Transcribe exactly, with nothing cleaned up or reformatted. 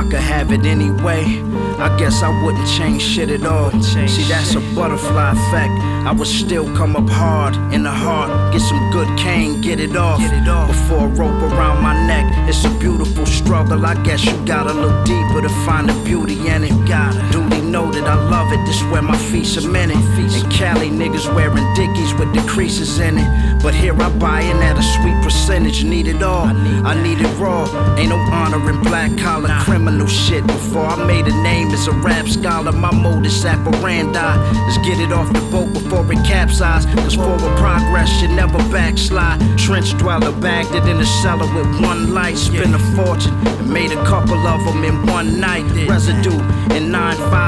I could have it anyway, I guess I wouldn't change shit at all. See, that's a butterfly effect. I would still come up hard in the heart, get some good cane, get it off before a rope around my neck. It's a beautiful struggle. I guess you gotta look deeper to find the beauty in it. Duly noted, I love it. This where my feet cemented. In Cali, niggas wearing Dickies with the creases in it. But here I buy in at a sweet percentage. Need it all, I need it raw. Ain't no honor in black collar criminal shit. Before I made a name as a rap scholar, my modus operandi is get it off the boat before it capsize. Cause forward progress should never backslide. Trench dweller, bagged it in the cellar with one light. Spent a fortune and made a couple of them in one night. Residue in nine five.